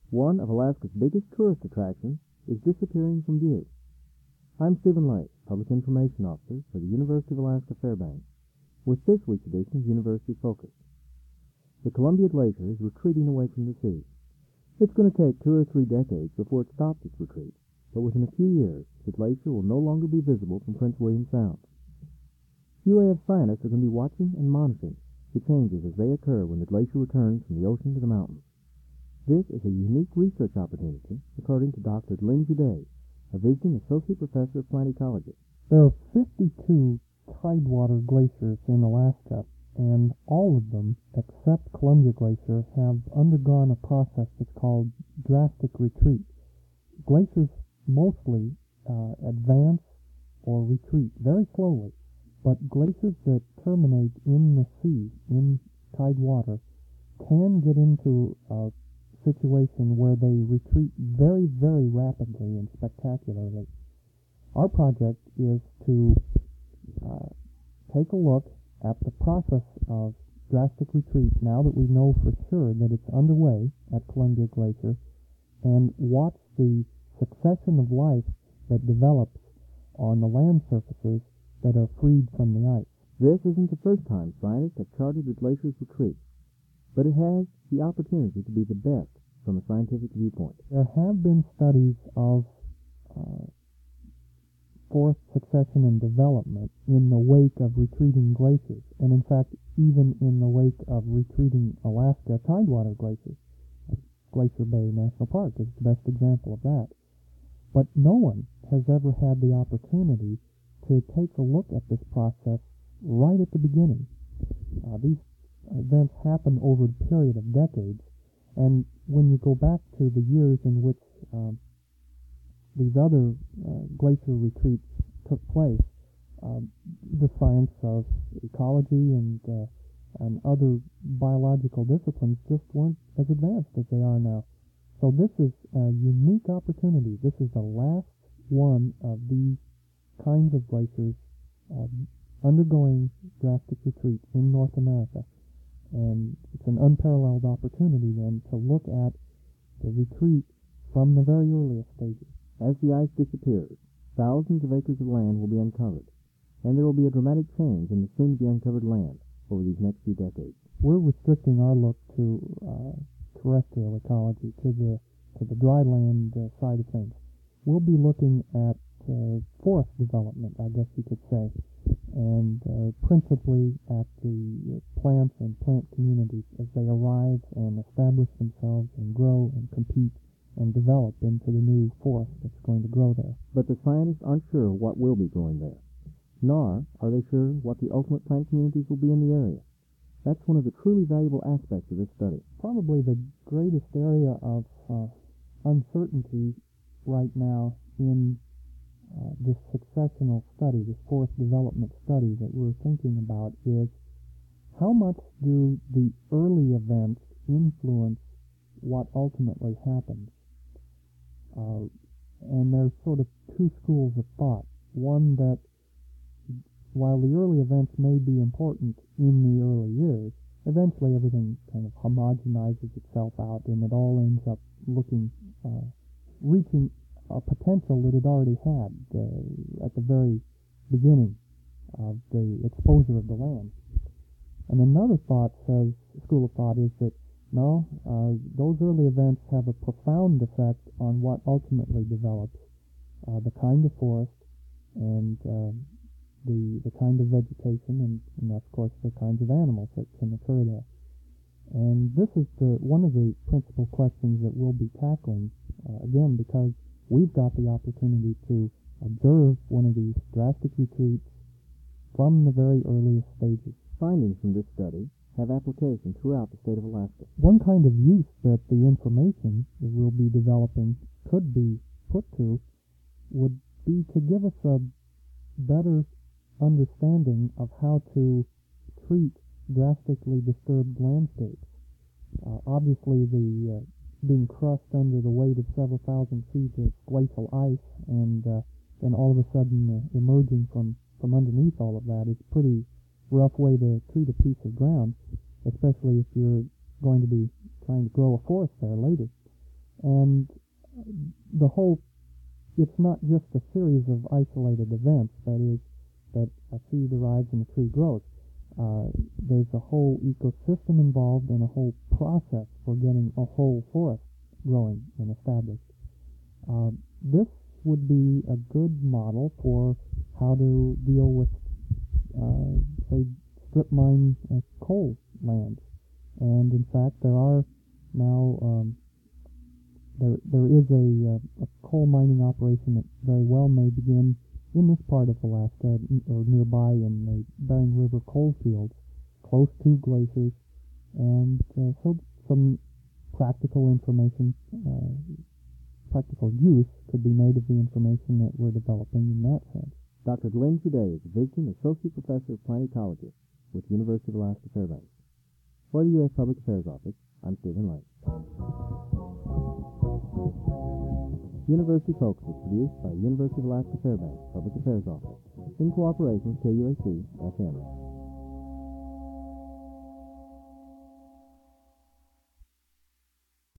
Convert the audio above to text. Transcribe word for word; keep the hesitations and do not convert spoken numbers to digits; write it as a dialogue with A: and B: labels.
A: One of Alaska's biggest tourist attractions is disappearing from view. I'm Stephen Lake, Public Information Officer for the University of Alaska Fairbanks, with this week's edition of University Focus. The Columbia Glacier is retreating away from the sea. It's going to take two or three decades before it stops its retreat, but within a few years, the glacier will no longer be visible from Prince William Sound. U A F scientists are going to be watching and monitoring the changes as they occur when the glacier returns from the ocean to the mountains. This is a unique research opportunity, according to Doctor Lynn Juday, a visiting associate professor of plant ecology.
B: There are fifty-two tidewater glaciers in Alaska, and all of them, except Columbia Glacier, have undergone a process that's called drastic retreat. Glaciers mostly uh, advance or retreat very slowly, but glaciers that terminate in the sea, in tidewater, can get into a situation where they retreat very, very rapidly and spectacularly. Our project is to uh, take a look at the process of drastic retreat now that we know for sure that it's underway at Columbia Glacier, and watch the succession of life that develops on the land surfaces that are freed from the ice.
A: This isn't the first time scientists have charted the glacier's retreat, but it has the opportunity to be the best from a scientific viewpoint.
B: There have been studies of uh, forest succession and development in the wake of retreating glaciers, and in fact even in the wake of retreating Alaska tidewater glaciers. Glacier Bay National Park is the best example of that. But no one has ever had the opportunity to take a look at this process right at the beginning. Uh, these events happen over a period of decades, and when you go back to the years in which um, these other uh, glacier retreats took place, um, the science of ecology and uh, and other biological disciplines just weren't as advanced as they are now. So this is a unique opportunity. This is the last one of these kinds of glaciers uh, undergoing drastic retreat in North America. And it's an unparalleled opportunity then to look at the retreat from the very earliest stages.
A: As the ice disappears, thousands of acres of land will be uncovered, and there will be a dramatic change in the soon-to-be-uncovered land over these next few decades.
B: We're restricting our look to uh, terrestrial ecology, to the to the dry land uh, side of things. We'll be looking at uh, forest development, I guess you could say, and uh, principally at the plants and plant communities as they arrive and establish themselves and grow and compete and develop into the new forest that's going to grow there.
A: But the scientists aren't sure what will be growing there, nor are they sure what the ultimate plant communities will be in the area. That's one of the truly valuable aspects of this study.
B: Probably the greatest area of uh, uncertainty right now in uh, this successional study, this forest development study that we're thinking about, is how much do the early events influence what ultimately happens? Uh, and there's sort of two schools of thought. One that while the early events may be important in the early years, eventually everything kind of homogenizes itself out and it all ends up looking, uh, reaching a potential that it already had uh, at the very beginning of the exposure of the land. And another thought says, school of thought is that no, uh, those early events have a profound effect on what ultimately develops, uh, the kind of forest and uh, the the kind of vegetation and, and of course the kinds of animals that can occur there. And this is the one of the principal questions that we'll be tackling, uh, again, because we've got the opportunity to observe one of these drastic retreats from the very earliest stages.
A: Findings from this study have application throughout the state of Alaska.
B: One kind of use that the information that we'll be developing could be put to would be to give us a better understanding of how to treat drastically disturbed landscapes. Uh, obviously, the uh, being crushed under the weight of several thousand feet of glacial ice, and uh, then all of a sudden uh, emerging from, from underneath all of that is a pretty rough way to treat a piece of ground, especially if you're going to be trying to grow a forest there later. And the whole, it's not just a series of isolated events, that is, that a seed arrives and a tree grows. Uh, there's a whole ecosystem involved and a whole process for getting a whole forest growing and established. Uh, this would be a good model for how to deal with, uh, say, strip mine uh, coal lands. And in fact, there are now um, there there is a, uh, a coal mining operation that very well may begin in this part of Alaska or nearby in the Bering River coal fields, close to glaciers, and uh, so some practical information, uh, practical use could be made of the information that we're developing in that sense.
A: Doctor Glenn Juday is a visiting Associate Professor of Plant Ecology with the University of Alaska Fairbanks. For the U S Public Affairs Office, I'm Stephen Lake. University Focus is produced by the University of Alaska Fairbanks Public Affairs Office in cooperation with K U A C F M.